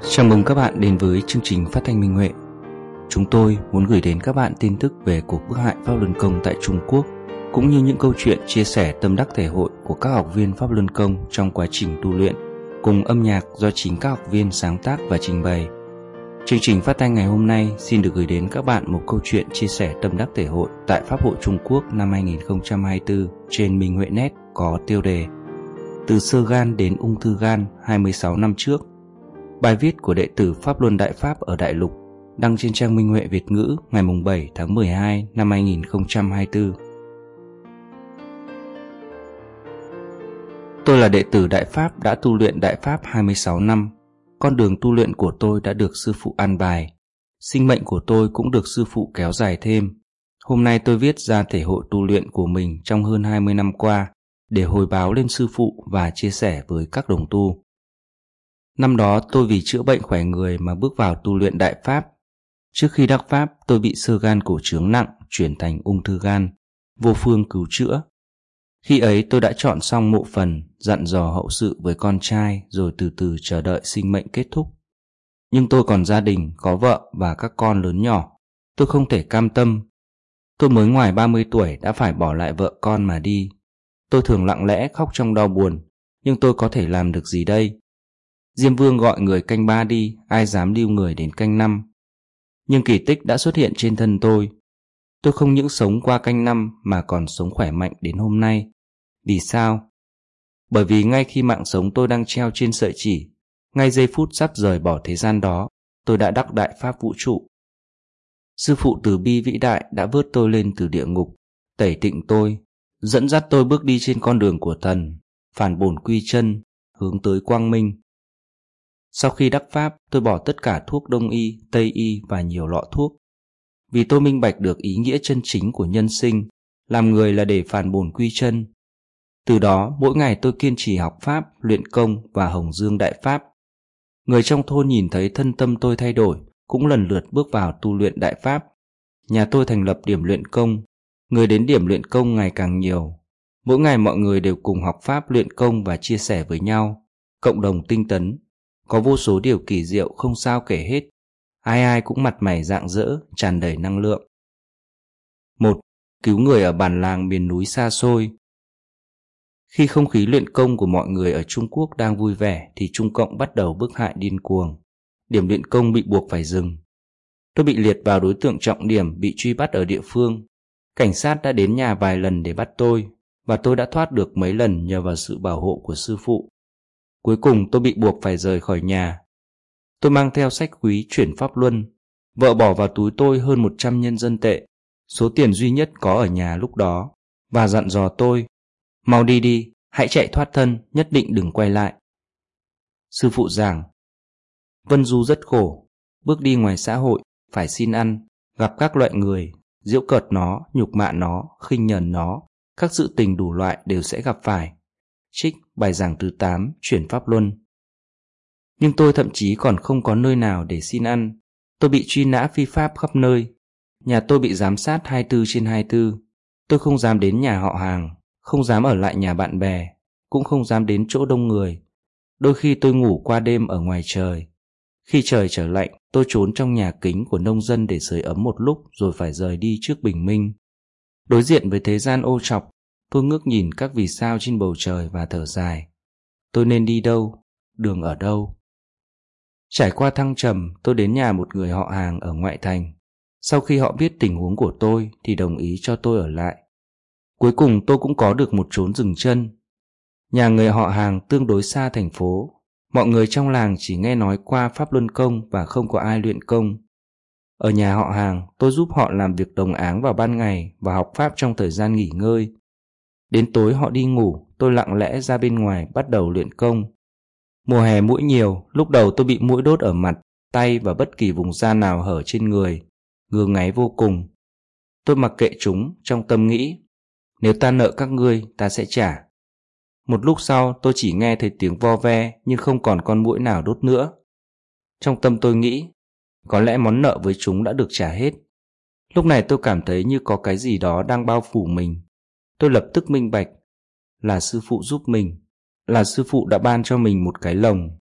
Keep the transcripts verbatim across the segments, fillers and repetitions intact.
Chào mừng các bạn đến với chương trình phát thanh Minh Huệ. Chúng tôi muốn gửi đến các bạn tin tức về cuộc bức hại Pháp Luân Công tại Trung Quốc, cũng như những câu chuyện chia sẻ tâm đắc thể hội của các học viên Pháp Luân Công trong quá trình tu luyện, cùng âm nhạc do chính các học viên sáng tác và trình bày. Chương trình phát thanh ngày hôm nay xin được gửi đến các bạn một câu chuyện chia sẻ tâm đắc thể hội tại Pháp hội Trung Quốc năm hai nghìn không trăm hai mươi tư trên Minh Huệ Net có tiêu đề Từ xơ gan đến ung thư gan hai mươi sáu năm trước. Bài viết của đệ tử Pháp Luân Đại Pháp ở Đại Lục, đăng trên trang Minh Huệ Việt ngữ ngày bảy tháng mười hai năm hai nghìn không trăm hai mươi tư. Tôi là đệ tử Đại Pháp đã tu luyện Đại Pháp hai mươi sáu năm. Con đường tu luyện của tôi đã được sư phụ an bài. Sinh mệnh của tôi cũng được sư phụ kéo dài thêm. Hôm nay tôi viết ra thể hội tu luyện của mình trong hơn hai mươi năm qua để hồi báo lên sư phụ và chia sẻ với các đồng tu. Năm đó tôi vì chữa bệnh khỏe người mà bước vào tu luyện Đại Pháp. Trước khi đắc Pháp, tôi bị xơ gan cổ trướng nặng, chuyển thành ung thư gan, vô phương cứu chữa. Khi ấy tôi đã chọn xong mộ phần, dặn dò hậu sự với con trai rồi từ từ chờ đợi sinh mệnh kết thúc. Nhưng tôi còn gia đình, có vợ và các con lớn nhỏ. Tôi không thể cam tâm. Tôi mới ngoài ba mươi tuổi đã phải bỏ lại vợ con mà đi. Tôi thường lặng lẽ khóc trong đau buồn, nhưng tôi có thể làm được gì đây? Diêm Vương gọi người canh ba đi, ai dám lưu người đến canh năm. Nhưng kỳ tích đã xuất hiện trên thân tôi. Tôi không những sống qua canh năm mà còn sống khỏe mạnh đến hôm nay. Vì sao? Bởi vì ngay khi mạng sống tôi đang treo trên sợi chỉ, ngay giây phút sắp rời bỏ thế gian đó, tôi đã đắc Đại Pháp vũ trụ. Sư phụ từ bi vĩ đại đã vớt tôi lên từ địa ngục, tẩy tịnh tôi, dẫn dắt tôi bước đi trên con đường của thần, phản bổn quy chân, hướng tới quang minh. Sau khi đắc Pháp, tôi bỏ tất cả thuốc Đông y, Tây y và nhiều lọ thuốc. Vì tôi minh bạch được ý nghĩa chân chính của nhân sinh, làm người là để phản bổn quy chân. Từ đó, mỗi ngày tôi kiên trì học Pháp, luyện công và hồng dương Đại Pháp. Người trong thôn nhìn thấy thân tâm tôi thay đổi, cũng lần lượt bước vào tu luyện Đại Pháp. Nhà tôi thành lập điểm luyện công, người đến điểm luyện công ngày càng nhiều. Mỗi ngày mọi người đều cùng học Pháp luyện công và chia sẻ với nhau, cộng đồng tinh tấn. Có vô số điều kỳ diệu không sao kể hết. Ai ai cũng mặt mày rạng rỡ, tràn đầy năng lượng. một. Cứu người ở bản làng miền núi xa xôi. Khi không khí luyện công của mọi người ở Trung Quốc đang vui vẻ thì Trung Cộng bắt đầu bức hại điên cuồng. Điểm luyện công bị buộc phải dừng. Tôi bị liệt vào đối tượng trọng điểm bị truy bắt ở địa phương. Cảnh sát đã đến nhà vài lần để bắt tôi, và tôi đã thoát được mấy lần nhờ vào sự bảo hộ của sư phụ. Cuối cùng tôi bị buộc phải rời khỏi nhà. Tôi mang theo sách quý chuyển Pháp Luân. Vợ bỏ vào túi tôi hơn một trăm nhân dân tệ, số tiền duy nhất có ở nhà lúc đó, và dặn dò tôi: mau đi đi, hãy chạy thoát thân, nhất định đừng quay lại. Sư phụ giảng: Vân Du rất khổ, bước đi ngoài xã hội, phải xin ăn, gặp các loại người, giễu cợt nó, nhục mạ nó, khinh nhờn nó, các sự tình đủ loại đều sẽ gặp phải. Trích bài giảng thứ tám, chuyển Pháp Luân. Nhưng tôi thậm chí còn không có nơi nào để xin ăn. Tôi bị truy nã phi pháp khắp nơi. Nhà tôi bị giám sát hai mươi tư trên hai mươi tư. Tôi không dám đến nhà họ hàng, không dám ở lại nhà bạn bè, cũng không dám đến chỗ đông người. Đôi khi tôi ngủ qua đêm ở ngoài trời. Khi trời trở lạnh, tôi trốn trong nhà kính của nông dân để sưởi ấm một lúc rồi phải rời đi trước bình minh. Đối diện với thế gian ô trọc, tôi ngước nhìn các vì sao trên bầu trời và thở dài. Tôi nên đi đâu? Đường ở đâu? Trải qua thăng trầm, tôi đến nhà một người họ hàng ở ngoại thành. Sau khi họ biết tình huống của tôi thì đồng ý cho tôi ở lại. Cuối cùng tôi cũng có được một chốn dừng chân. Nhà người họ hàng tương đối xa thành phố. Mọi người trong làng chỉ nghe nói qua Pháp Luân Công và không có ai luyện công. Ở nhà họ hàng, tôi giúp họ làm việc đồng áng vào ban ngày và học Pháp trong thời gian nghỉ ngơi. Đến tối họ đi ngủ, tôi lặng lẽ ra bên ngoài bắt đầu luyện công. Mùa hè muỗi nhiều, lúc đầu tôi bị muỗi đốt ở mặt, tay và bất kỳ vùng da nào hở trên người, ngứa ngáy vô cùng. Tôi mặc kệ chúng, trong tâm nghĩ: nếu ta nợ các ngươi, ta sẽ trả. Một lúc sau tôi chỉ nghe thấy tiếng vo ve nhưng không còn con muỗi nào đốt nữa. Trong tâm tôi nghĩ, có lẽ món nợ với chúng đã được trả hết. Lúc này tôi cảm thấy như có cái gì đó đang bao phủ mình. Tôi lập tức minh bạch, là sư phụ giúp mình, là sư phụ đã ban cho mình một cái lồng.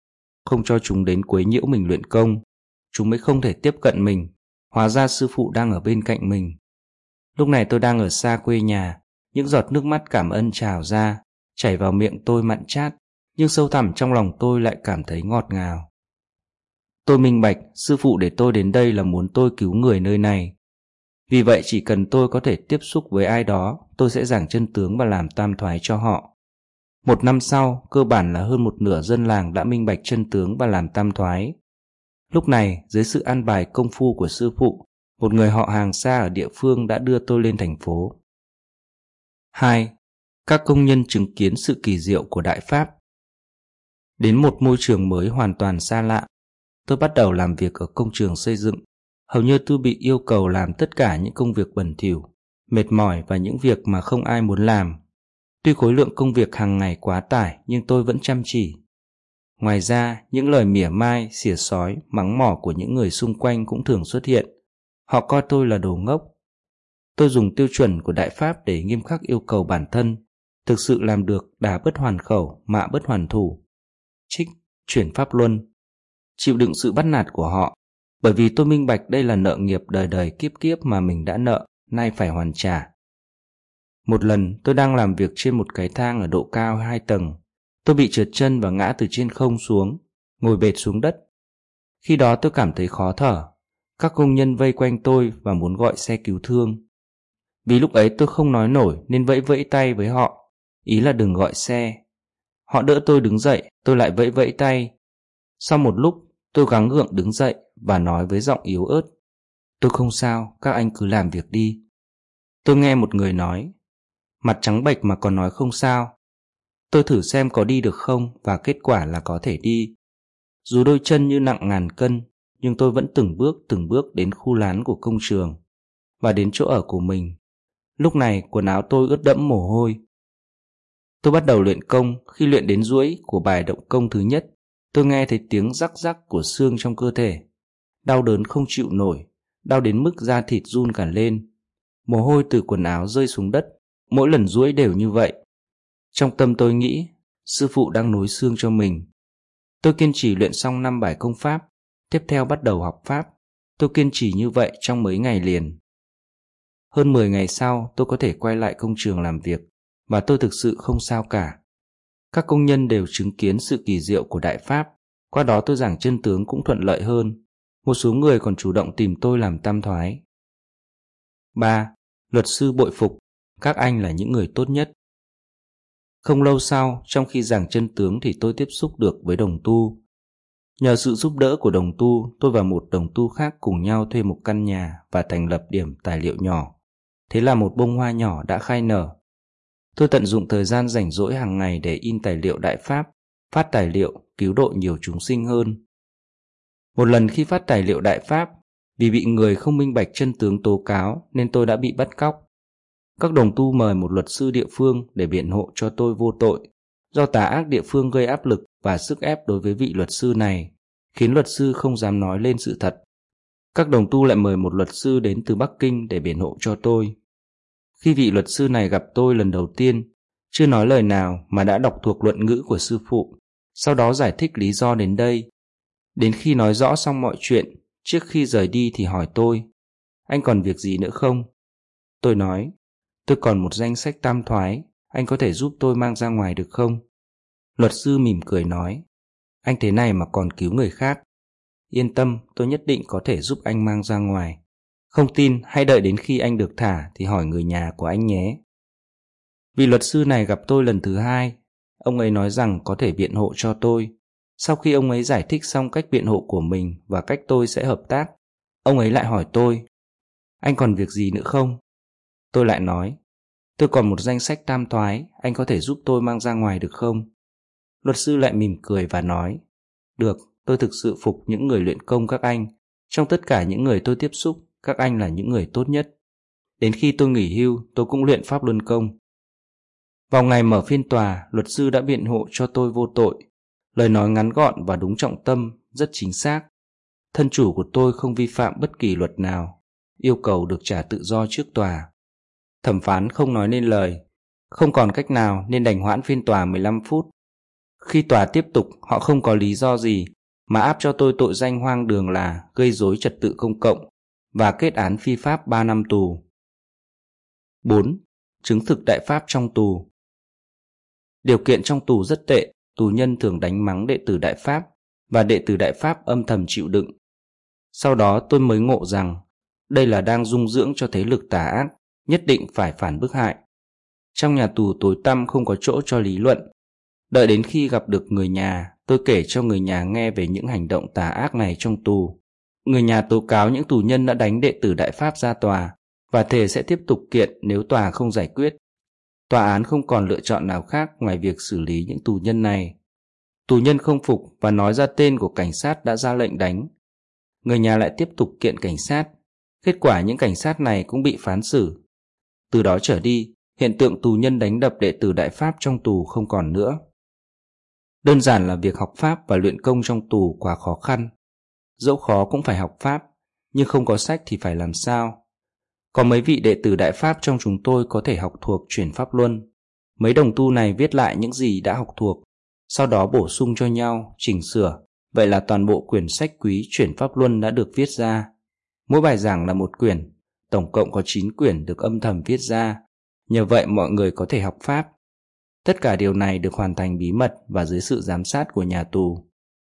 không cho chúng đến quấy nhiễu mình luyện công, chúng mới không thể tiếp cận mình. Hóa ra sư phụ đang ở bên cạnh mình. Lúc này tôi đang ở xa quê nhà, những giọt nước mắt cảm ơn trào ra, chảy vào miệng tôi mặn chát, nhưng sâu thẳm trong lòng tôi lại cảm thấy ngọt ngào. Tôi minh bạch, sư phụ để tôi đến đây là muốn tôi cứu người nơi này. Vì vậy chỉ cần tôi có thể tiếp xúc với ai đó, tôi sẽ giảng chân tướng và làm tam thoái cho họ. Một năm sau, cơ bản là hơn một nửa dân làng đã minh bạch chân tướng và làm tam thoái. Lúc này, dưới sự an bài công phu của sư phụ, một người họ hàng xa ở địa phương đã đưa tôi lên thành phố. hai. Các công nhân chứng kiến sự kỳ diệu của Đại Pháp. Đến một môi trường mới hoàn toàn xa lạ, tôi bắt đầu làm việc ở công trường xây dựng. Hầu như tôi bị yêu cầu làm tất cả những công việc bẩn thỉu, mệt mỏi và những việc mà không ai muốn làm. Tuy khối lượng công việc hàng ngày quá tải nhưng tôi vẫn chăm chỉ. Ngoài ra, những lời mỉa mai, xỉa xói, mắng mỏ của những người xung quanh cũng thường xuất hiện. Họ coi tôi là đồ ngốc. Tôi dùng tiêu chuẩn của Đại Pháp để nghiêm khắc yêu cầu bản thân, thực sự làm được đả bất hoàn khẩu, mạ bất hoàn thủ. Trích, chuyển pháp luân. Chịu đựng sự bắt nạt của họ, bởi vì tôi minh bạch đây là nợ nghiệp đời đời kiếp kiếp mà mình đã nợ, nay phải hoàn trả. Một lần tôi đang làm việc trên một cái thang ở độ cao hai tầng. Tôi bị trượt chân và ngã từ trên không xuống, ngồi bệt xuống đất. Khi đó tôi cảm thấy khó thở. Các công nhân vây quanh tôi và muốn gọi xe cứu thương. Vì lúc ấy tôi không nói nổi nên vẫy vẫy tay với họ, ý là đừng gọi xe. Họ đỡ tôi đứng dậy, tôi lại vẫy vẫy tay. Sau một lúc, tôi gắng gượng đứng dậy và nói với giọng yếu ớt: "Tôi không sao, các anh cứ làm việc đi." Tôi nghe một người nói: "Mặt trắng bệch mà còn nói không sao." Tôi thử xem có đi được không và kết quả là có thể đi. Dù đôi chân như nặng ngàn cân, nhưng tôi vẫn từng bước từng bước đến khu lán của công trường và đến chỗ ở của mình. Lúc này quần áo tôi ướt đẫm mồ hôi. Tôi bắt đầu luyện công. Khi luyện đến duỗi của bài động công thứ nhất, tôi nghe thấy tiếng rắc rắc của xương trong cơ thể. Đau đớn không chịu nổi, đau đến mức da thịt run cả lên. Mồ hôi từ quần áo rơi xuống đất, mỗi lần duỗi đều như vậy. Trong tâm tôi nghĩ, sư phụ đang nối xương cho mình. Tôi kiên trì luyện xong năm bài công pháp, tiếp theo bắt đầu học pháp. Tôi kiên trì như vậy trong mấy ngày liền. Hơn mười ngày sau, tôi có thể quay lại công trường làm việc, và tôi thực sự không sao cả. Các công nhân đều chứng kiến sự kỳ diệu của Đại Pháp, qua đó tôi giảng chân tướng cũng thuận lợi hơn. Một số người còn chủ động tìm tôi làm tam thoái. ba. Luật sư bội phục, các anh là những người tốt nhất. Không lâu sau, trong khi giảng chân tướng thì tôi tiếp xúc được với đồng tu. Nhờ sự giúp đỡ của đồng tu, tôi và một đồng tu khác cùng nhau thuê một căn nhà và thành lập điểm tài liệu nhỏ. Thế là một bông hoa nhỏ đã khai nở. Tôi tận dụng thời gian rảnh rỗi hàng ngày để in tài liệu Đại Pháp, phát tài liệu, cứu độ nhiều chúng sinh hơn. Một lần khi phát tài liệu Đại Pháp, vì bị người không minh bạch chân tướng tố cáo nên tôi đã bị bắt cóc. Các đồng tu mời một luật sư địa phương để biện hộ cho tôi vô tội. Do tà ác địa phương gây áp lực và sức ép đối với vị luật sư này, khiến luật sư không dám nói lên sự thật. Các đồng tu lại mời một luật sư đến từ Bắc Kinh để biện hộ cho tôi. Khi vị luật sư này gặp tôi lần đầu tiên, chưa nói lời nào mà đã đọc thuộc luận ngữ của sư phụ, sau đó giải thích lý do đến đây. Đến khi nói rõ xong mọi chuyện, trước khi rời đi thì hỏi tôi: "Anh còn việc gì nữa không?" Tôi nói: "Tôi còn một danh sách tam thoái, anh có thể giúp tôi mang ra ngoài được không?" Luật sư mỉm cười nói: "Anh thế này mà còn cứu người khác. Yên tâm, tôi nhất định có thể giúp anh mang ra ngoài. Không tin, hãy đợi đến khi anh được thả thì hỏi người nhà của anh nhé." Vị luật sư này gặp tôi lần thứ hai. Ông ấy nói rằng có thể biện hộ cho tôi. Sau khi ông ấy giải thích xong cách biện hộ của mình và cách tôi sẽ hợp tác, ông ấy lại hỏi tôi: "Anh còn việc gì nữa không?" Tôi lại nói: "Tôi còn một danh sách tam thoái, anh có thể giúp tôi mang ra ngoài được không?" Luật sư lại mỉm cười và nói: "Được, tôi thực sự phục những người luyện công các anh. Trong tất cả những người tôi tiếp xúc, các anh là những người tốt nhất. Đến khi tôi nghỉ hưu, tôi cũng luyện pháp luân công." Vào ngày mở phiên tòa, luật sư đã biện hộ cho tôi vô tội. Lời nói ngắn gọn và đúng trọng tâm, rất chính xác. Thân chủ của tôi không vi phạm bất kỳ luật nào, yêu cầu được trả tự do trước tòa. Thẩm phán không nói nên lời, không còn cách nào nên đành hoãn phiên tòa mười lăm phút. Khi tòa tiếp tục, họ không có lý do gì mà áp cho tôi tội danh hoang đường là gây rối trật tự công cộng và kết án phi pháp ba năm tù. bốn. Chứng thực đại pháp trong tù. Điều kiện trong tù rất tệ, tù nhân thường đánh mắng đệ tử đại pháp và đệ tử đại pháp âm thầm chịu đựng. Sau đó tôi mới ngộ rằng đây là đang dung dưỡng cho thế lực tà ác, nhất định phải phản bức hại. Trong nhà tù tối tăm không có chỗ cho lý luận. Đợi đến khi gặp được người nhà, tôi kể cho người nhà nghe về những hành động tà ác này trong tù. Người nhà tố cáo những tù nhân đã đánh đệ tử đại pháp ra tòa và thề sẽ tiếp tục kiện nếu tòa không giải quyết. Tòa án không còn lựa chọn nào khác ngoài việc xử lý những tù nhân này. Tù nhân không phục và nói ra tên của cảnh sát đã ra lệnh đánh. Người nhà lại tiếp tục kiện cảnh sát. Kết quả những cảnh sát này cũng bị phán xử. Từ đó trở đi, hiện tượng tù nhân đánh đập đệ tử đại pháp trong tù không còn nữa. Đơn giản là việc học pháp và luyện công trong tù quá khó khăn. Dẫu khó cũng phải học pháp, nhưng không có sách thì phải làm sao? Có mấy vị đệ tử đại pháp trong chúng tôi có thể học thuộc chuyển pháp luân. Mấy đồng tu này viết lại những gì đã học thuộc, sau đó bổ sung cho nhau, chỉnh sửa. Vậy là toàn bộ quyển sách quý chuyển pháp luân đã được viết ra. Mỗi bài giảng là một quyển, tổng cộng có chín quyển được âm thầm viết ra. Nhờ vậy mọi người có thể học pháp. Tất cả điều này được hoàn thành bí mật và dưới sự giám sát của nhà tù.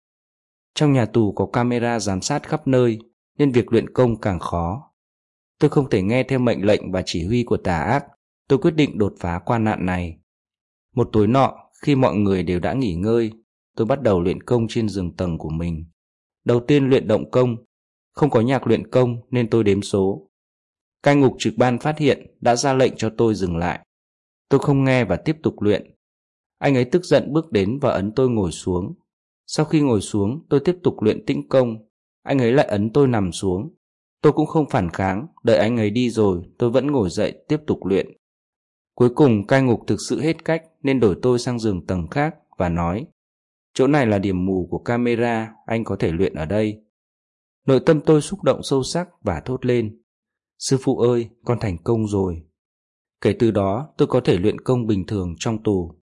Trong nhà tù có camera giám sát khắp nơi, nên việc luyện công càng khó. Tôi không thể nghe theo mệnh lệnh và chỉ huy của tà ác. Tôi quyết định đột phá quan nạn này. Một tối nọ, khi mọi người đều đã nghỉ ngơi, tôi bắt đầu luyện công trên giường tầng của mình. Đầu tiên luyện động công. Không có nhạc luyện công nên tôi đếm số. Cai ngục trực ban phát hiện đã ra lệnh cho tôi dừng lại. Tôi không nghe và tiếp tục luyện. Anh ấy tức giận bước đến và ấn tôi ngồi xuống. Sau khi ngồi xuống, tôi tiếp tục luyện tĩnh công. Anh ấy lại ấn tôi nằm xuống. Tôi cũng không phản kháng, đợi anh ấy đi rồi, tôi vẫn ngồi dậy tiếp tục luyện. Cuối cùng cai ngục thực sự hết cách nên đổi tôi sang giường tầng khác và nói: chỗ này là điểm mù của camera, anh có thể luyện ở đây. Nội tâm tôi xúc động sâu sắc và thốt lên: sư phụ ơi, con thành công rồi. Kể từ đó tôi có thể luyện công bình thường trong tù.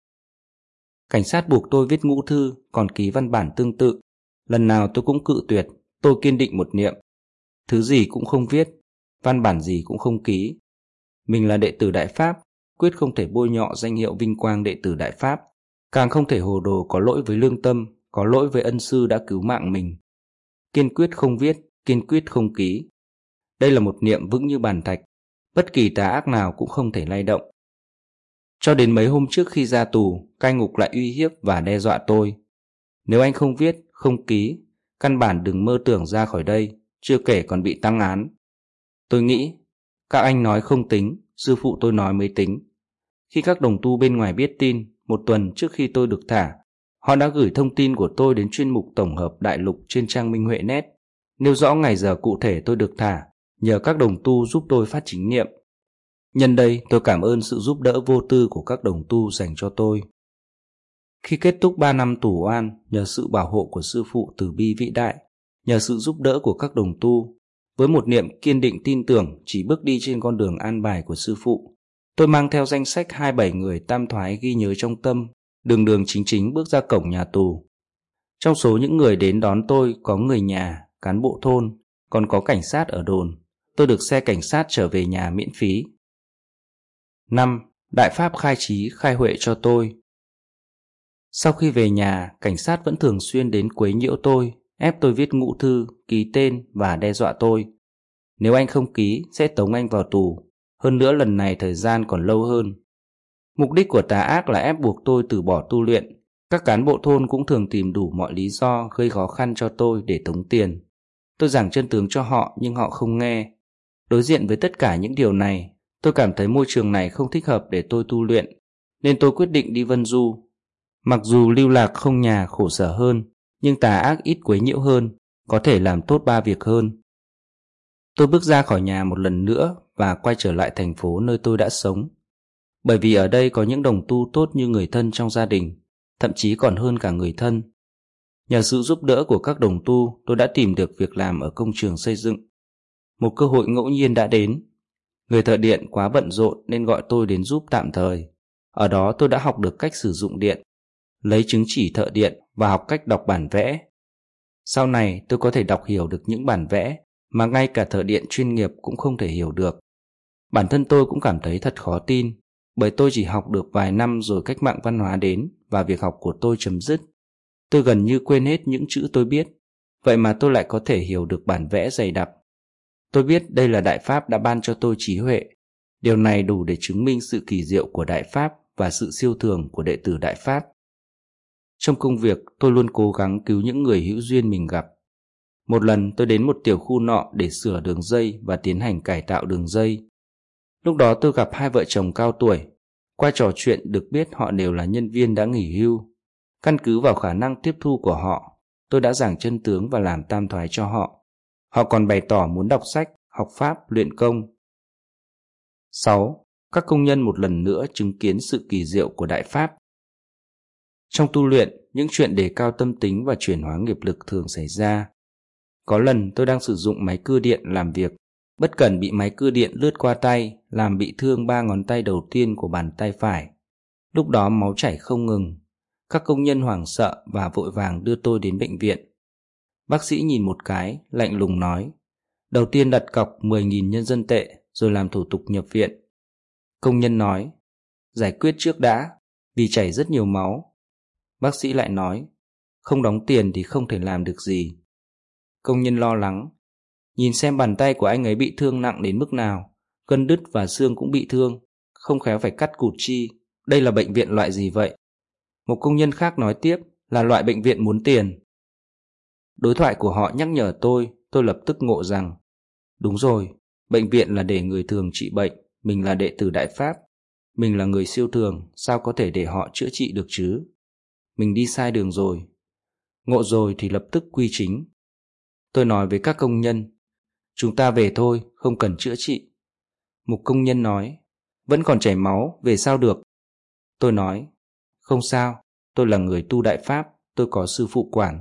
Cảnh sát buộc tôi viết ngũ thư, còn ký văn bản tương tự. Lần nào tôi cũng cự tuyệt. Tôi kiên định một niệm: thứ gì cũng không viết, văn bản gì cũng không ký. Mình là đệ tử Đại Pháp, quyết không thể bôi nhọ danh hiệu vinh quang đệ tử Đại Pháp, càng không thể hồ đồ có lỗi với lương tâm, có lỗi với ân sư đã cứu mạng mình. Kiên quyết không viết, kiên quyết không ký. Đây là một niệm vững như bàn thạch, bất kỳ tà ác nào cũng không thể lay động. Cho đến mấy hôm trước khi ra tù, cai ngục lại uy hiếp và đe dọa tôi: nếu anh không viết, không ký, căn bản đừng mơ tưởng ra khỏi đây, chưa kể còn bị tăng án. Tôi nghĩ, các anh nói không tính, sư phụ tôi nói mới tính. Khi các đồng tu bên ngoài biết tin, một tuần trước khi tôi được thả, họ đã gửi thông tin của tôi đến chuyên mục tổng hợp đại lục trên trang Minh Huệ Net, nêu rõ ngày giờ cụ thể tôi được thả, nhờ các đồng tu giúp tôi phát chính niệm. Nhân đây tôi cảm ơn sự giúp đỡ vô tư của các đồng tu dành cho tôi. Khi kết thúc ba năm tù oan, nhờ sự bảo hộ của sư phụ từ bi vĩ đại, nhờ sự giúp đỡ của các đồng tu, với một niệm kiên định tin tưởng chỉ bước đi trên con đường an bài của sư phụ, tôi mang theo danh sách hai mươi bảy người tam thoái ghi nhớ trong tâm, đường đường chính chính bước ra cổng nhà tù. Trong số những người đến đón tôi có người nhà, cán bộ thôn, còn có cảnh sát ở đồn. Tôi được xe cảnh sát trở về nhà miễn phí. năm. Đại Pháp khai trí khai huệ cho tôi. Sau khi về nhà, cảnh sát vẫn thường xuyên đến quấy nhiễu tôi, ép tôi viết ngũ thư, ký tên và đe dọa tôi: nếu anh không ký, sẽ tống anh vào tù. Hơn nữa lần này thời gian còn lâu hơn. Mục đích của tà ác là ép buộc tôi từ bỏ tu luyện. Các cán bộ thôn cũng thường tìm đủ mọi lý do gây khó khăn cho tôi để tống tiền. Tôi giảng chân tướng cho họ nhưng họ không nghe. Đối diện với tất cả những điều này, tôi cảm thấy môi trường này không thích hợp để tôi tu luyện, nên tôi quyết định đi Vân Du. Mặc dù lưu lạc không nhà khổ sở hơn, nhưng tà ác ít quấy nhiễu hơn, có thể làm tốt ba việc hơn. Tôi bước ra khỏi nhà một lần nữa và quay trở lại thành phố nơi tôi đã sống. Bởi vì ở đây có những đồng tu tốt như người thân trong gia đình, thậm chí còn hơn cả người thân. Nhờ sự giúp đỡ của các đồng tu, tôi đã tìm được việc làm ở công trường xây dựng. Một cơ hội ngẫu nhiên đã đến. Người thợ điện quá bận rộn nên gọi tôi đến giúp tạm thời. Ở đó tôi đã học được cách sử dụng điện, lấy chứng chỉ thợ điện và học cách đọc bản vẽ. Sau này tôi có thể đọc hiểu được những bản vẽ mà ngay cả thợ điện chuyên nghiệp cũng không thể hiểu được. Bản thân tôi cũng cảm thấy thật khó tin, bởi tôi chỉ học được vài năm rồi cách mạng văn hóa đến và việc học của tôi chấm dứt. Tôi gần như quên hết những chữ tôi biết, vậy mà tôi lại có thể hiểu được bản vẽ dày đặc. Tôi biết đây là Đại Pháp đã ban cho tôi trí huệ. Điều này đủ để chứng minh sự kỳ diệu của Đại Pháp và sự siêu thường của đệ tử Đại Pháp. Trong công việc, tôi luôn cố gắng cứu những người hữu duyên mình gặp. Một lần tôi đến một tiểu khu nọ để sửa đường dây và tiến hành cải tạo đường dây. Lúc đó tôi gặp hai vợ chồng cao tuổi. Qua trò chuyện được biết họ đều là nhân viên đã nghỉ hưu. Căn cứ vào khả năng tiếp thu của họ, tôi đã giảng chân tướng và làm tam thoái cho họ. Họ còn bày tỏ muốn đọc sách, học pháp, luyện công. sáu. Các công nhân một lần nữa chứng kiến sự kỳ diệu của Đại Pháp. Trong tu luyện, những chuyện đề cao tâm tính và chuyển hóa nghiệp lực thường xảy ra. Có lần tôi đang sử dụng máy cưa điện làm việc, bất cẩn bị máy cưa điện lướt qua tay, làm bị thương ba ngón tay đầu tiên của bàn tay phải. Lúc đó máu chảy không ngừng. Các công nhân hoảng sợ và vội vàng đưa tôi đến bệnh viện. Bác sĩ nhìn một cái, lạnh lùng nói, đầu tiên đặt cọc mười nghìn nhân dân tệ rồi làm thủ tục nhập viện. Công nhân nói, giải quyết trước đã, vì chảy rất nhiều máu. Bác sĩ lại nói, không đóng tiền thì không thể làm được gì. Công nhân lo lắng, nhìn xem bàn tay của anh ấy bị thương nặng đến mức nào, gân đứt và xương cũng bị thương, không khéo phải cắt cụt chi. Đây là bệnh viện loại gì vậy? Một công nhân khác nói tiếp, là loại bệnh viện muốn tiền. Đối thoại của họ nhắc nhở tôi, tôi lập tức ngộ rằng, đúng rồi, bệnh viện là để người thường trị bệnh, mình là đệ tử Đại Pháp, mình là người siêu thường, sao có thể để họ chữa trị được chứ? Mình đi sai đường rồi. Ngộ rồi thì lập tức quy chính. Tôi nói với các công nhân, chúng ta về thôi, không cần chữa trị. Một công nhân nói, vẫn còn chảy máu, về sao được? Tôi nói, không sao, tôi là người tu Đại Pháp, tôi có sư phụ quản.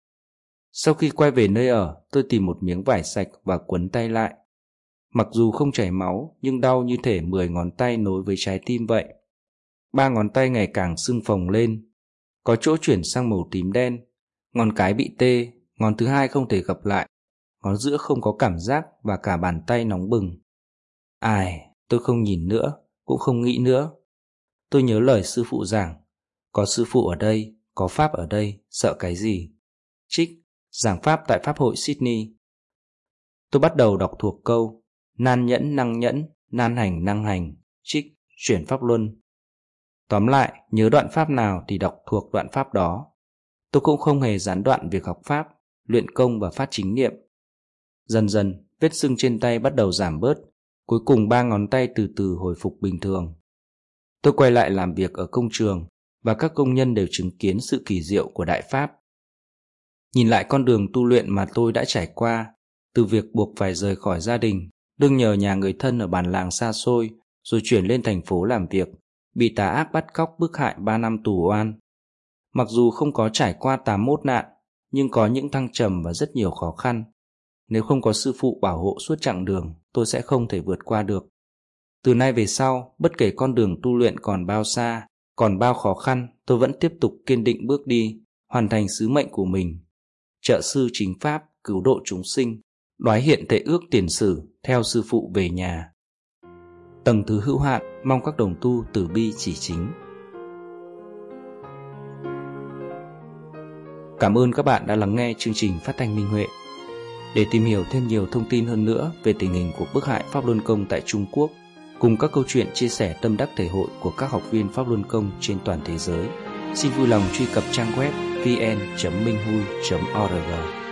Sau khi quay về nơi ở, tôi tìm một miếng vải sạch và quấn tay lại. Mặc dù không chảy máu, nhưng đau như thể mười ngón tay nối với trái tim vậy. Ba ngón tay ngày càng sưng phồng lên, có chỗ chuyển sang màu tím đen. Ngón cái bị tê, ngón thứ hai không thể gập lại, ngón giữa không có cảm giác và cả bàn tay nóng bừng. Ai, tôi không nhìn nữa, cũng không nghĩ nữa. Tôi nhớ lời sư phụ giảng, có sư phụ ở đây, có pháp ở đây, sợ cái gì? Trích, giảng pháp tại Pháp hội Sydney. Tôi bắt đầu đọc thuộc câu, nan nhẫn năng nhẫn, nan hành năng hành, trích, chuyển pháp luân. Tóm lại, nhớ đoạn pháp nào thì đọc thuộc đoạn pháp đó. Tôi cũng không hề gián đoạn việc học pháp, luyện công và phát chính niệm. Dần dần, vết sưng trên tay bắt đầu giảm bớt, cuối cùng ba ngón tay từ từ hồi phục bình thường. Tôi quay lại làm việc ở công trường, và các công nhân đều chứng kiến sự kỳ diệu của Đại Pháp. Nhìn lại con đường tu luyện mà tôi đã trải qua, từ việc buộc phải rời khỏi gia đình, đương nhờ nhà người thân ở bản làng xa xôi, rồi chuyển lên thành phố làm việc, bị tà ác bắt cóc bức hại ba năm tù oan. Mặc dù không có trải qua tám mươi mốt nạn, nhưng có những thăng trầm và rất nhiều khó khăn. Nếu không có sư phụ bảo hộ suốt chặng đường, tôi sẽ không thể vượt qua được. Từ nay về sau, bất kể con đường tu luyện còn bao xa, còn bao khó khăn, tôi vẫn tiếp tục kiên định bước đi, hoàn thành sứ mệnh của mình. Trợ sư chính pháp, cứu độ chúng sinh, đoái hiện thể ước tiền sử, theo sư phụ về nhà. Tầng thứ hữu hạn, mong các đồng tu từ bi chỉ chính. Cảm ơn các bạn đã lắng nghe chương trình phát thanh Minh Huệ. Để tìm hiểu thêm nhiều thông tin hơn nữa về tình hình của bức hại Pháp Luân Công tại Trung Quốc, cùng các câu chuyện chia sẻ tâm đắc thể hội của các học viên Pháp Luân Công trên toàn thế giới, xin vui lòng truy cập trang web vn chấm minh hui chấm org.